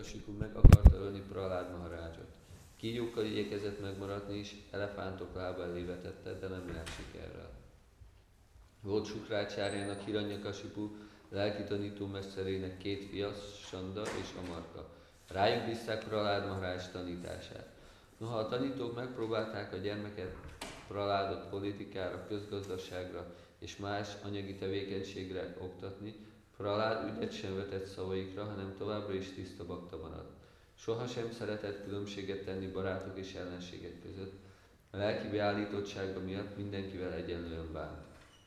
Hiranyakasipu meg akarta ölni Pralád Maharádzsot. Kígyókkal igyekezett megmaradni és elefántok lába elé vetette, de nem járt sikerrel. Volt Sukrácsáryának, Hiranyakasipu lelki tanítómesterének 2 fia, Sanda és Amarka. Rájuk bízták Pralád Maharázs tanítását. Noha a tanítók megpróbálták a gyermeket Praládot politikára, közgazdaságra és más anyagi tevékenységre oktatni, Pralád ügyet sem vetett szavaikra, hanem továbbra is tiszta bakta maradt. Sohasem szeretett különbséget tenni barátok és ellenségek között. A lelki beállítottsága miatt mindenkivel egyenlően bánt.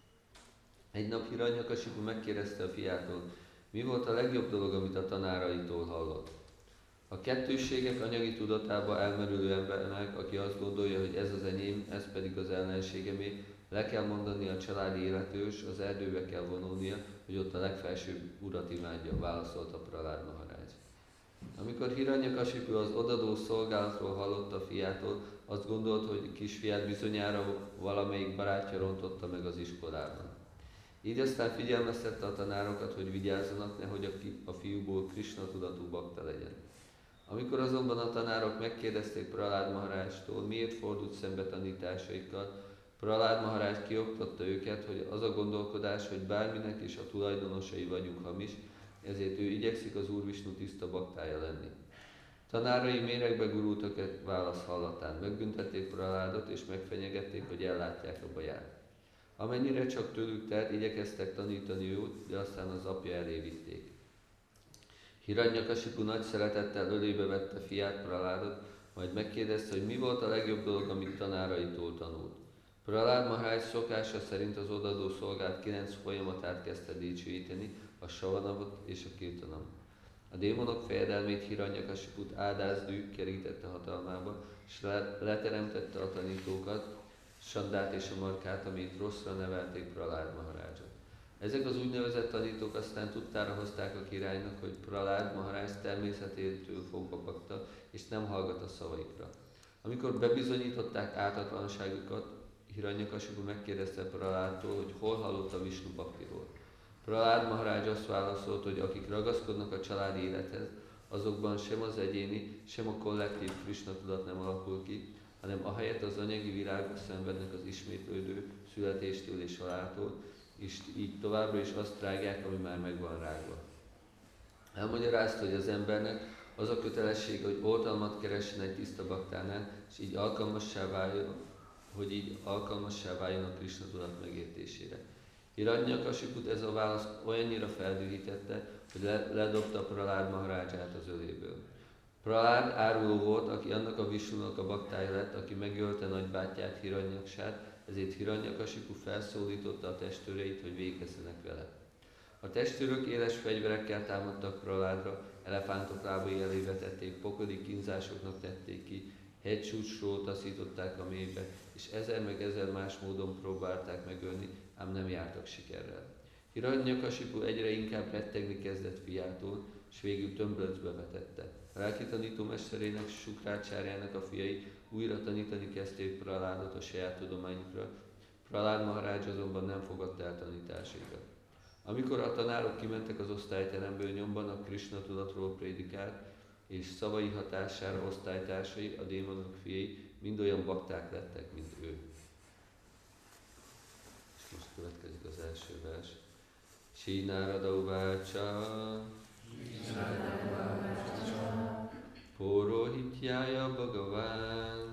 Egy nap Hiranyakasipu megkérdezte a fiától, mi volt a legjobb dolog, amit a tanáraitól hallott. A kettősségek anyagi tudatába elmerülő embernek, aki azt gondolja, hogy ez az enyém, ez pedig az ellenségemé, le kell mondani a családi életős, az erdőbe kell vonulnia, hogy ott a legfelsőbb urat imádja, válaszolta Pralád Maharázs. Amikor Hiranyakasipu az odadó szolgálatról hallott a fiától, azt gondolt, hogy kisfiát bizonyára valamelyik barátja rontotta meg az iskolában. Így aztán figyelmeztette a tanárokat, hogy vigyázzanak, nehogy a fiúból Krisna tudatú bakta legyen. Amikor azonban a tanárok megkérdezték Pralád Maharázstól, miért fordult szembe tanításaikkal, Pralád Maharázs kioktatta őket, hogy az a gondolkodás, hogy bárminek is a tulajdonosai vagyunk hamis, ezért ő igyekszik az Úr Visnu tiszta baktája lenni. Tanárai méregbe gurultak egy válasz hallatán, megbüntették Praládot és megfenyegették, hogy ellátják a baját. Amennyire csak tőlük telt, igyekeztek tanítani őt, de aztán az apja elé vitték. Hiranyakasipu nagy szeretettel ölébe vette fiát Praládot, majd megkérdezte, hogy mi volt a legjobb dolog, amit tanáraitól tanult. Pralád Maharázs szokása szerint az odadó szolgált 9 folyamatát kezdte dicsőíteni, a Savanamot és a Kirtanam. A démonok fejedelmét Hiranyakasiput áldázdű kerítette hatalmába, és leteremtette a tanítókat, Sandát és a Markát, amit rosszra nevelték Pralád Maharázsot. Ezek az úgynevezett tanítók aztán tudtára hozták a királynak, hogy Pralád Maharázs természetétől fogva bakta, és nem hallgat a szavaikra. Amikor bebizonyították ártatlanságukat, Hiranyakasipu megkérdezte Praládtól, hogy hol hallott a Visnu Bhaktiról. Pralád Maharázs azt válaszolt, hogy akik ragaszkodnak a családi élethez, azokban sem az egyéni, sem a kollektív Krishna tudat nem alakul ki, hanem ahelyett az anyagi világba szenvednek az ismétlődő születéstől és haláltól, és így továbbra is azt rágják, ami már meg van rágva. Elmagyarázta, hogy az embernek az a kötelessége, hogy oltalmat keressen egy tiszta baktánál, és így alkalmassá váljon a Krishna tudat megértésére. Hiranyakasiput ez a válasz olyannyira feldühítette, hogy ledobta Pralád Maharázsát az öléből. Pralád áruló volt, aki annak a Visnunak a baktája lett, aki megölte nagybátyját, Hiranyaksát, ezért Hiranyakasipu felszólította a testőreit, hogy végezzenek vele. A testőrök éles fegyverekkel támadtak Praládra, elefántok lábai elé vetették, pokoli kínzásoknak tették ki, hegycsúcsról taszították a mélybe, és 1000 meg 1000 más módon próbálták megölni, ám nem jártak sikerrel. Hiranyakasipu egyre inkább rettegni kezdett fiától, és végül tömböcbe vetette. A lelki tanítómesterének, Sukrácsáryának a fiai újra tanítani kezdték Praládot a saját tudományukra. Pralád Maharázs azonban nem fogadta el tanításaikat. Amikor a tanárok kimentek az osztályteremből, nyomban a Krishna tudatról prédikált, és szavai hatására osztálytársai, a démonok fiai mind olyan bakták lettek, mint ő. És most következik az első vers. Sri Narada Uvácsa Porohityája Bhagaván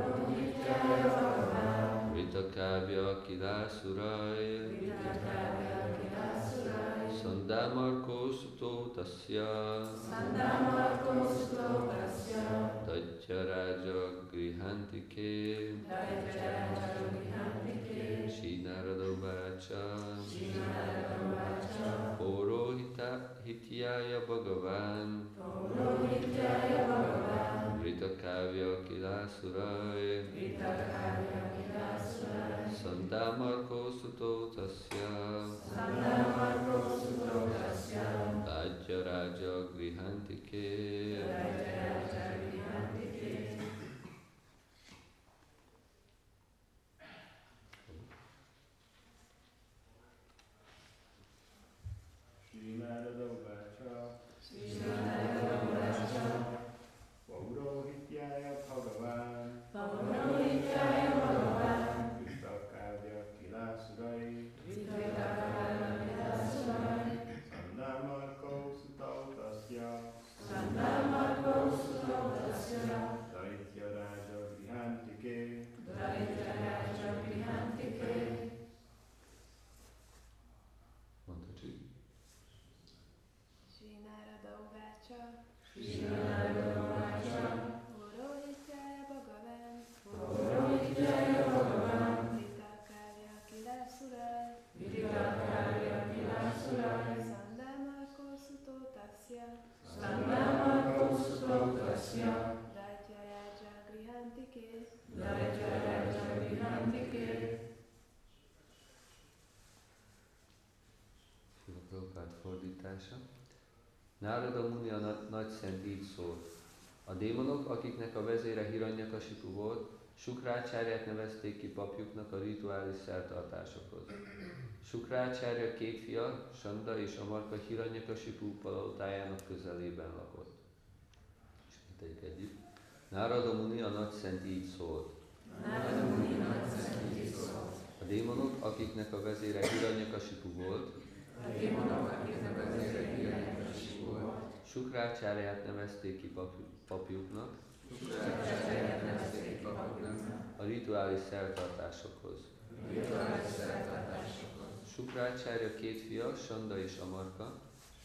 Ritakávya Kilászuráj Sandamarko Sutó Tasya Tatya Raja Grihantike Sri Narada Uvácsa Porohityája Bhagaván Ritakávya Kilászuráj Sandamarko Sutó Tasya Tatya Raja Grihantike. Sri Narada Uvácsa fordítása. Nárada Muni a nagy szent így szólt. A démonok, akiknek a vezére Hiranyakasipu volt, Sukrácsárját nevezték ki papjuknak a rituális szertartásokhoz. Sukrácsárja két fia, Sanda és Amarka Hiranyakasipu palotájának közelében lakott. Ismételjük együtt. Nárada Muni a nagy szent így szólt. A démonok, akiknek a vezére Hiranyakasipu volt, Sukrácsárját nevezték ki papjuknak a rituális szertartásokhoz. Sukrácsárja két fia, Sanda és Amarka,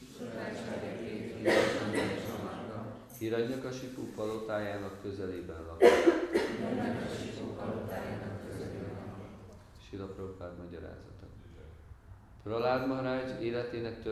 Hiranyakasipu palotájának közelében lakott. Srila Prabhupád magyarázata. Prahlad Maharaj életének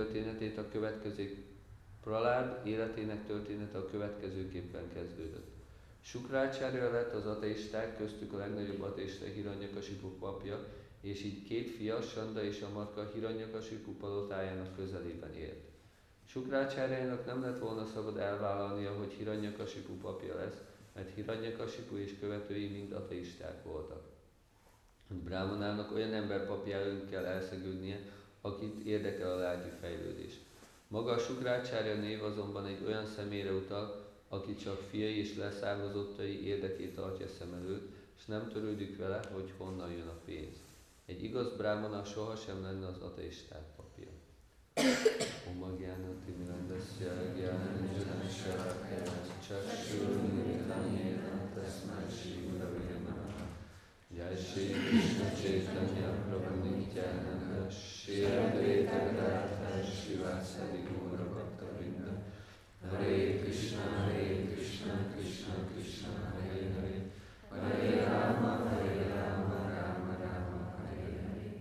története a következőképpen kezdődött. Sukrácsárja lett az ateisták, köztük a legnagyobb ateista Hiranyakasipu papja, és így két fia, Sanda és Amarka Hiranyakasipu palotájának közelében élt. Sukrácsárjának nem lett volna szabad elvállalnia, hogy Hiranyakasipu papja lesz, mert Hiranyakasipu és követői mind ateisták voltak. Brahmanának olyan ember papja előtt kell elszegődnie, akit érdekel a lelki fejlődés. Maga a Sukrácsárja név azonban egy olyan személyre utal, aki csak fiai és leszármazottai érdekét tartja szem előtt, és nem törődik vele, hogy honnan jön a pénz. Egy igaz brahmana sohasem lenne az ateisták papja. Oma Gyánati Mirandasya Gyánanjana Sarakaya Csaksurmiritanjena Tasmai Shri Gurave Namaha Jai Shri Krishna Chaitanya Prabhu Nityananda Shri Advaita Gadadhara Srivasadi Gaura Bhakta Vrinda Hare Krishna Krishna Krishna Hare Hare Hare Rama Rama Rama Hare Hare.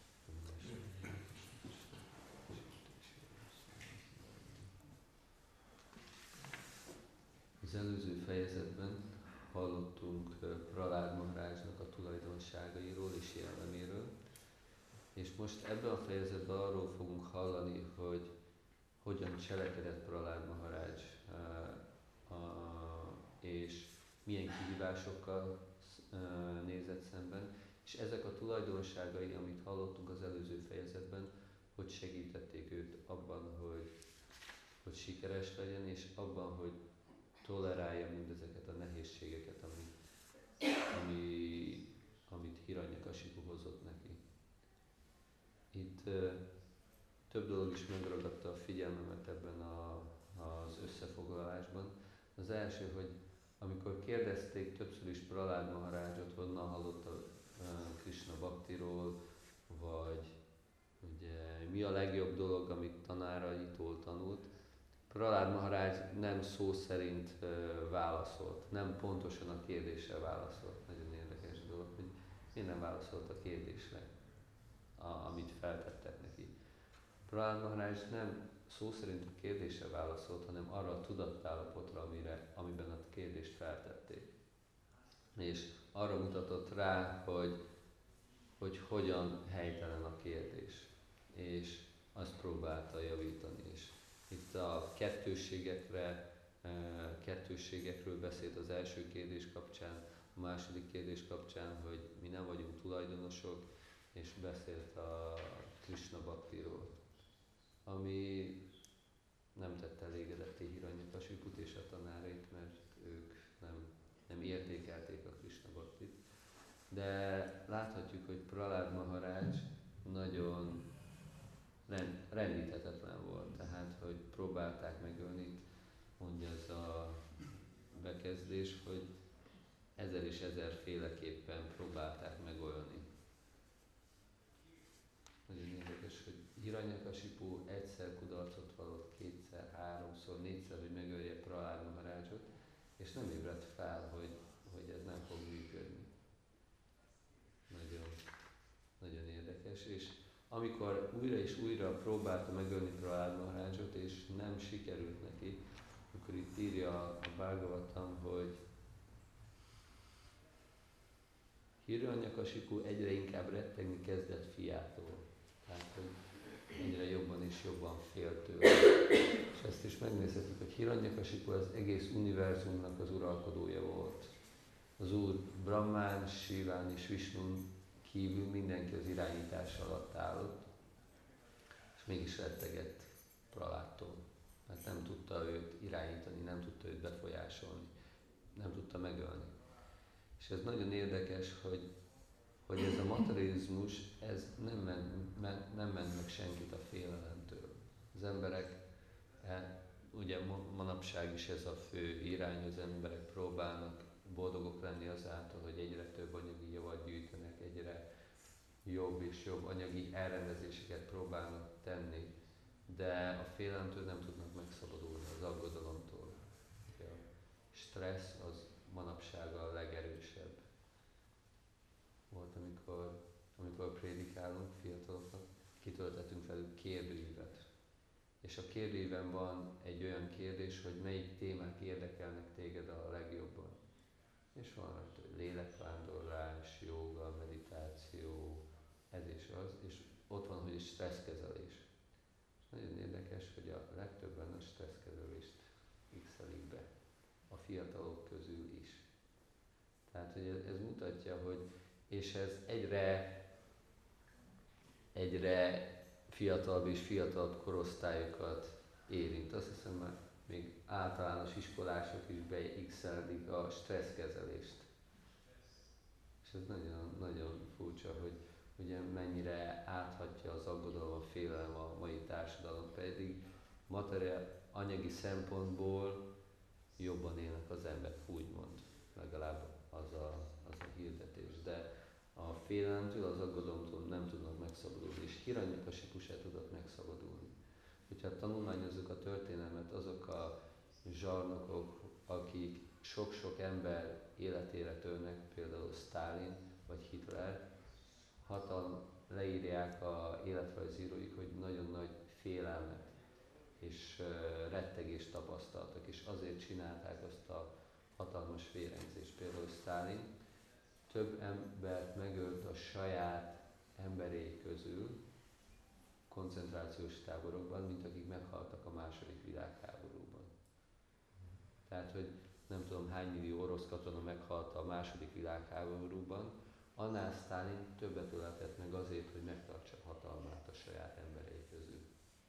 Az előző fejezetben hallottunk Prahlad Maharajnak a tulajdonságairól és jelleméről, és most ebben a fejezetben arról fogunk hallani, hogy hogyan cselekedett Prahlad Maharaj, és milyen kihívásokkal nézett szemben, és ezek a tulajdonságai, amit hallottunk az előző fejezetben, hogy segítették őt abban, hogy sikeres legyen, és abban, hogy tolerálja mindezeket a nehézségeket, amit Hiranyakasipu hozott neki. Itt több dolog is megragadta a figyelmemet ebben az összefoglalásban. Az első, hogy amikor kérdezték többször is Prahlad Maharajot, honnan hallotta Krishna Bhaktiról, vagy ugye, mi a legjobb dolog, amit tanáraitól tanult, Prahlad Maharaj nem szó szerint válaszolt, nem pontosan a kérdésre válaszolt. Nagyon érdekes dolog, hogy miért nem válaszolt a kérdésre, amit feltettek neki. Prahlad Maharaj nem szó szerint a kérdésre válaszolt, hanem arra a tudatállapotra, amiben a kérdést feltették. És arra mutatott rá, hogy hogyan helytelen a kérdés, és azt próbálta javítani is. Itt a kettősségekről beszélt az első kérdés kapcsán, a második kérdés kapcsán, hogy mi nem vagyunk tulajdonosok, és beszélt a Krishna Bhaktiról, ami nem tette elégedetté Hiranyakasiput és a tanárait, mert ők nem értékelték a Krishna Bhaktit. De láthatjuk, hogy Prahlad Maharaj nagyon rendíthetetlen volt, tehát hogy próbálták megölni, mondja ez a bekezdés, hogy 1000 és 1000 féleképpen próbálták megölni. Nagyon érdekes, hogy Hiranyakasipu egyszer kudarcot vallott, kétszer, háromszor, négyszer, hogy megölje Prahlad Maharajot, és nem ébredt fel, hogy ez nem fog működni. Nagyon, nagyon érdekes, és amikor újra és újra próbálta megölni Prahlad Maharajot, és nem sikerült neki, akkor itt írja a Bhagavatam, hogy Hiranyakasipu egyre inkább rettegni kezdett fiától. Tehát, hogy egyre jobban és jobban fél tőle. És ezt is megnézhetjük, hogy Hiranyakasipu az egész univerzumnak az uralkodója volt. Az Úr Brahmán, Siván és Visnun kívül mindenki az irányítás alatt állott, és mégis rettegett Prahládtól, mert nem tudta őt irányítani, nem tudta őt befolyásolni, nem tudta megölni. És ez nagyon érdekes, hogy ez a materializmus, ez nem ment meg senkit a félelemtől. Az emberek, ugye manapság is ez a fő irány, az emberek próbálnak boldogok lenni azáltal, hogy egyre több anyagi javat gyűjtenek, egyre jobb és jobb anyagi elrendezéseket próbálnak tenni, de a félelemtől nem tudnak megszabadulni, az aggodalomtól. A stressz az manapság a legerősebb. Volt, amikor prédikálunk fiataloknak, kitöltetünk velük kérdőívet. És a kérdőíven van egy olyan kérdés, hogy melyik témák érdekelnek téged a legjobban. És van rajta, hogy lélekvándorlás, jóga, meditáció, ez és az, és ott van, hogy stresszkezelés. És nagyon érdekes, hogy a legtöbben a stresszkezelést x-elik be, a fiatalok közül is. Tehát, hogy ez mutatja, hogy és ez egyre fiatalabb és fiatalabb korosztályokat érint. Azt hiszem, már még általános iskolások is beixelik a stresszkezelést. És ez nagyon, nagyon furcsa, hogy ugye mennyire áthatja az aggodalom, a félelem a mai társadalom, pedig anyagi szempontból jobban élnek az emberek, úgymond, legalább az a hirdetés. De a félelemtől, az aggodalomtól nem tudnak megszabadulni, és Hiranyakasipu se tudott megszabadulni. Hogyha tanulmányozzuk a történelmet, azok a zsarnokok, akik sok-sok ember életére törnek, például Sztálin vagy Hitler, leírják a életrajzíróik, hogy nagyon nagy félelmet és rettegést tapasztaltak, és azért csinálták azt a hatalmas vérengzést. Például Sztálin több embert megölt a saját emberei közül koncentrációs táborokban, mint akik meghaltak a második világháborúban. Tehát, hogy nem tudom hány millió orosz katona meghalt a második világháborúban, annál Sztálin többet öletett meg azért, hogy megtartsa hatalmát a saját emberei közül.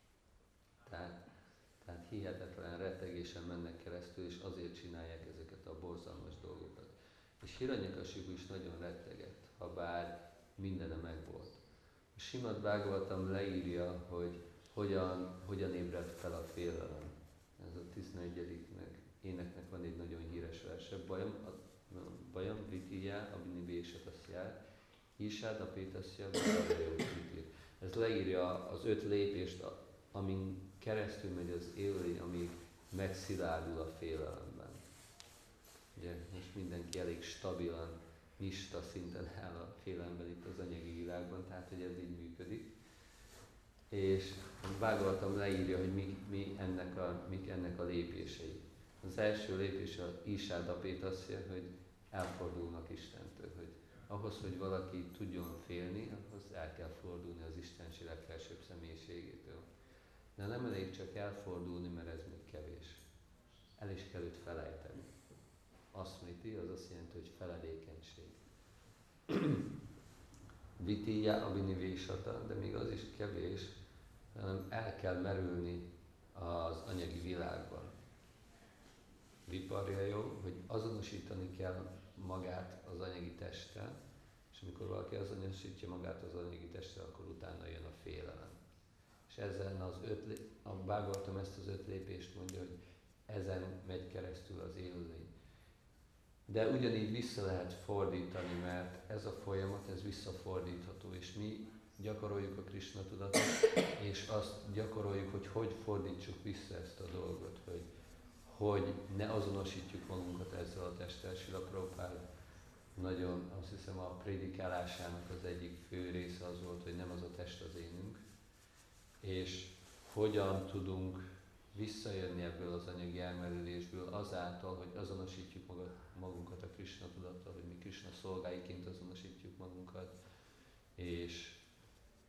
Tehát hihetetlen rettegésen mennek keresztül, és azért csinálják ezeket a borzalmas dolgokat. És Hiranyakasipu is nagyon rettegett, ha bár mindene megvolt. A Simad Bhagavatam leírja, hogy hogyan ébredt fel a félelem. Ez a 11. éneknek van egy nagyon híres verse, Bajam Vitiya Abhiniveshatasya Isad Apetasya Viparaya Vitir. Ez leírja az 5 lépést, amin keresztül megy az élőlény, amíg megszilárdul a félelemben. Ugye most mindenki elég stabilan, nista szinten áll a félelemben itt az anyagi világban, tehát hogy ez így működik. És Bhagavatam leírja, hogy mik ennek a lépései. Az első lépés a Isad Apetasya, hogy elfordulnak Istentől, hogy ahhoz, hogy valaki tudjon félni, ahhoz el kell fordulni az Istenség legfelsőbb személyiségétől. De nem elég csak elfordulni, mert ez még kevés. El is kell őt felejteni. Asmriti, az azt jelenti, hogy feledékenység. Vitiya Abhinivesata, de még az is kevés, hanem el kell merülni az anyagi világban. Viparjajó, hogy azonosítani kell magát az anyagi testtel, és amikor valaki azonosítja magát az anyagi testtel, akkor utána jön a félelem. És ezen a Bhagavatam ezt az 5 lépést mondja, hogy ezen megy keresztül az élőlény. De ugyanígy vissza lehet fordítani, mert ez a folyamat, ez visszafordítható, és mi gyakoroljuk a Krishna tudatot, és azt gyakoroljuk, hogy fordítsuk vissza ezt a dolgot, hogy ne azonosítjuk magunkat ezzel a testtel. Srila Prabhupád nagyon, azt hiszem, a prédikálásának az egyik fő része az volt, hogy nem az a test az énünk, és hogyan tudunk visszajönni ebből az anyagi elmerülésből azáltal, hogy azonosítjuk magunkat a Krishna tudattal, hogy mi Krishna szolgáiként azonosítjuk magunkat, és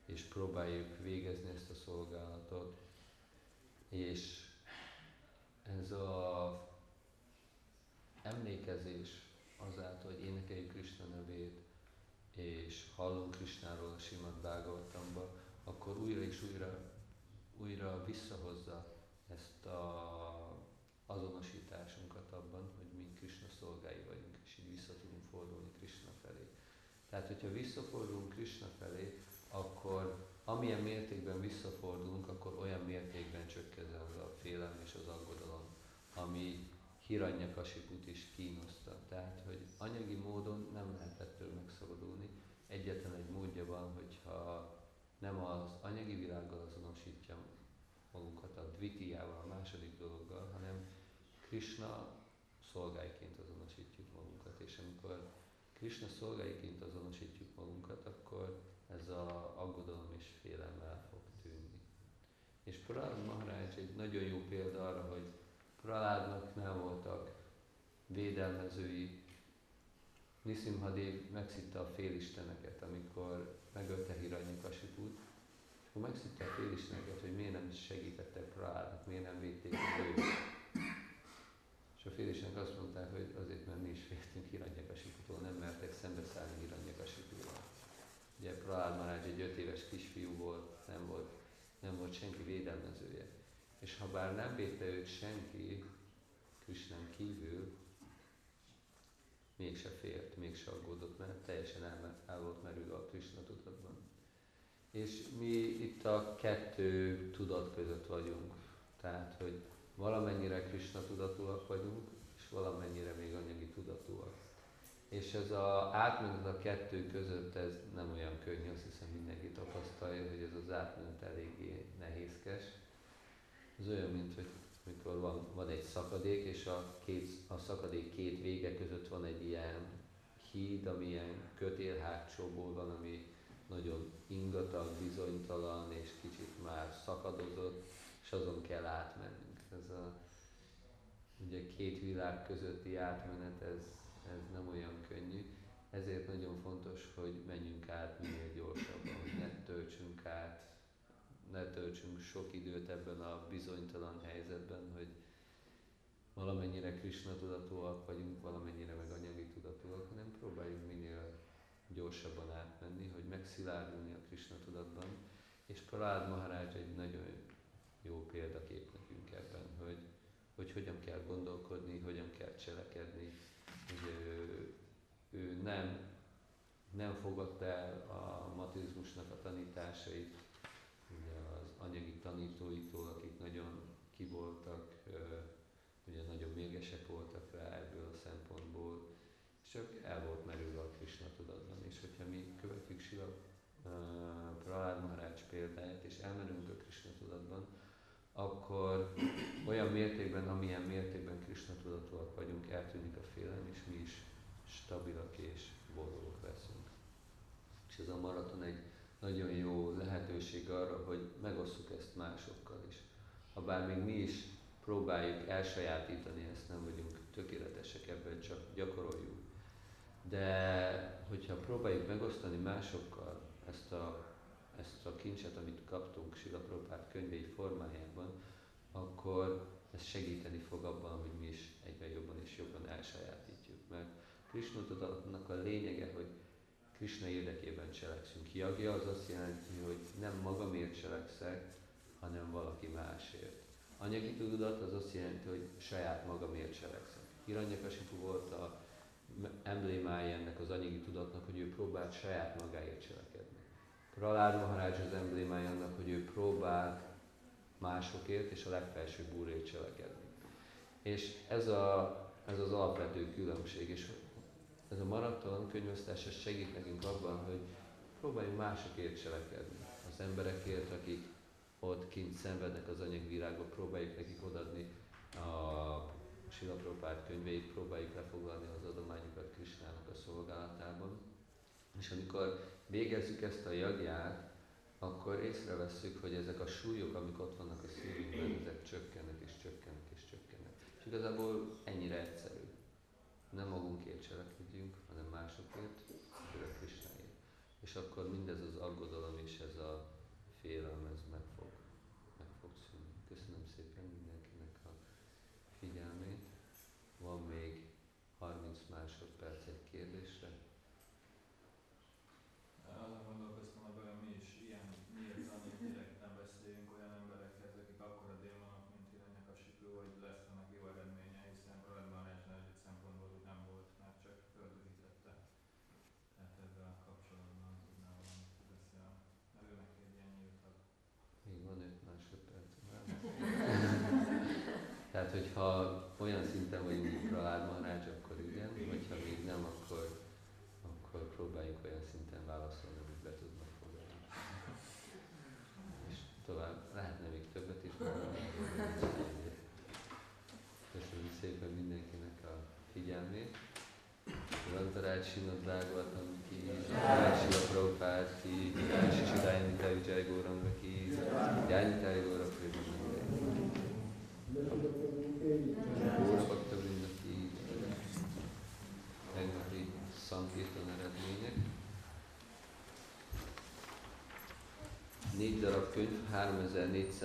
és próbáljuk végezni ezt a szolgálatot. És ez a emlékezés azáltal, hogy énekeljük Krishna nevét, és hallunk Krishnáról a Simad Bhagavatamban, akkor újra és újra visszahozza ezt a azonosításunkat abban, hogy mi Krishna szolgái vagyunk, és így vissza tudunk fordulni Krishna felé. Tehát, hogyha visszafordulunk Krishna felé, akkor amilyen mértékben visszafordulunk, akkor olyan mértékben csökken az a félelem és az aggodalom, ami Hiranyakasiput is kínoszta. Tehát, hogy anyagi módon nem lehet ettől megszabadulni. Egyetlen egy módja van, hogyha nem az anyagi világgal azonosítja magunkat, a dvitiyával, a második dologgal, hanem Krishna szolgáiként azonosítjuk magunkat. És amikor Krishna szolgáiként azonosítjuk magunkat, akkor ez az aggodalom és félelem el fog tűnni. És Prahlad Maharaj egy nagyon jó példa arra, hogy Prahládnak nem voltak védelmezői. Nisimhadev megszitta a félisteneket, amikor megölte Hiranyakasiput, és akkor megszitta a félisteneket, hogy miért nem segítettek Prahládnak, miért nem védték meg őt. És a félistenek azt mondták, hogy azért, mert mi is féltünk Hiranyakasiputól, nem mertek szembeszállni Hiranyakasiputól. Ugye Prahlad Maharaj egy 5 éves kisfiú volt, nem volt senki védelmezője. És ha bár nem védte őt senki, Krishnán kívül, mégse félt, mégse aggódott, mert teljesen el volt merülve a Krishna tudatban. És mi itt a kettő tudat között vagyunk. Tehát, hogy valamennyire Krishna tudatúak vagyunk, és valamennyire még anyagi tudatúak. És ez az átmenet a kettő között, ez nem olyan könnyű, azt hiszem mindenki tapasztalja, hogy ez az átmenet eléggé nehézkes. Ez olyan, mint hogy mikor van egy szakadék, és a szakadék két vége között van egy ilyen híd, ami ilyen kötélhágcsóból van, ami nagyon ingatag, bizonytalan, és kicsit már szakadozott, és azon kell átmennünk. Ugye két világ közötti átmenet, ez nem olyan könnyű, ezért nagyon fontos, hogy menjünk át minél gyorsabban, hogy ne töltsünk sok időt ebben a bizonytalan helyzetben, hogy valamennyire Krishna tudatúak vagyunk, valamennyire meg anyagi tudatúak, hanem próbáljunk minél gyorsabban átmenni, hogy megszilárdulni a Krishna tudatban. És Prahlad Maharaj egy nagyon jó példakép nekünk ebben, hogy hogyan kell gondolkodni, hogyan kell cselekedni. Ő nem fogadta el a matizmusnak a tanításait, ugye az anyagi tanítóitól, akik nagyon kivoltak, ugye nagyon mérgesek voltak rá ebből a szempontból, és csak el volt merülve a Krishna tudatban. És hogyha mi követjük Srila Prahlad Maharaj példáját, és elmerülünk a Krishna tudatban, akkor olyan mértékben, amilyen mértékben Krishna tudatúak vagyunk, eltűnik a félelem, és mi is stabilak és boldogok leszünk. És ez a maraton egy nagyon jó lehetőség arra, hogy megosszuk ezt másokkal is. Habár még mi is próbáljuk elsajátítani ezt, nem vagyunk tökéletesek ebben, csak gyakoroljuk. De hogyha próbáljuk megosztani másokkal ezt a kincset, amit kaptunk Srila Prabhupád könyvei formájában, akkor ez segíteni fog abban, hogy mi is egyre jobban és jobban elsajátítjuk. Mert Krishna tudatnak a lényege, hogy Krishna érdekében cselekszünk. Yagya az azt jelenti, hogy nem magamért cselekszek, hanem valaki másért. Anyagi tudat az azt jelenti, hogy saját magamért cselekszek. Hiranyakasipu volt az emblémája ennek az anyagi tudatnak, hogy ő próbált saját magáért cselekedni. Prahlad Maharaj az emblémája annak, hogy ő próbált másokért és a legfelsőbb úrért cselekedni. És ez az alapvető különbség. És ez a maraton könyvosztás segít nekünk abban, hogy próbáljunk másokért cselekedni. Az emberekért, akik ott kint szenvednek az anyagvilágban, próbáljuk nekik odaadni a Srila Prabhupád könyveit, próbáljuk lefoglalni az adományokat Krishnának a szolgálatában. És amikor végezzük ezt a jagját, akkor észrevesszük, hogy ezek a súlyok, amik ott vannak a szívünkben, ezek csökkennek és csökkennek és csökkennek. És igazából ennyire egyszerű. Nem magunkért cselekedjünk, hanem másokért, főleg Krishnáért. És akkor mindez az aggodalom és ez a félelem, ez meg fog szűnni. Köszönöm szépen mindenkinek a figyelmét. Van még 30 másodperc egy kérdésre. Azon gondolkoztam, hogy vajon mi is ilyen, miért van, hogy direkt nem beszéljünk olyan emberekhez, akik akkora démonok, mint Hiranyakasipu, hogy lesz ennek jó eredménye, hiszen Prahlad egy szempontból úgy nem volt, mert csak földühítette. Tehát ezzel kapcsolatban tudnál valamit beszélni. Mert ő neki egy ilyen nyíltabb. Még van 5 másodperc. Tehát, hogyha olyan szinten vagyunk, mint Prahlad Maharaj, akkor igen, hogyha még nem, akkor próbáljunk olyan szinten válaszolni, amit be tudnak fogadni. És tovább, lehetne még többet is mondani. Köszönöm szépen mindenkinek a figyelmét. Rantarágy Srimad Bhagavatam ki, Srila Prabhupád ki, Sisidály Nitály Jai Gauranga ki, Jai Nitály Gaura Prémanande. Gaura Bhakta Vrinda ki, tegnapi Sankirtan eredmények. 4 darab könyv, 3400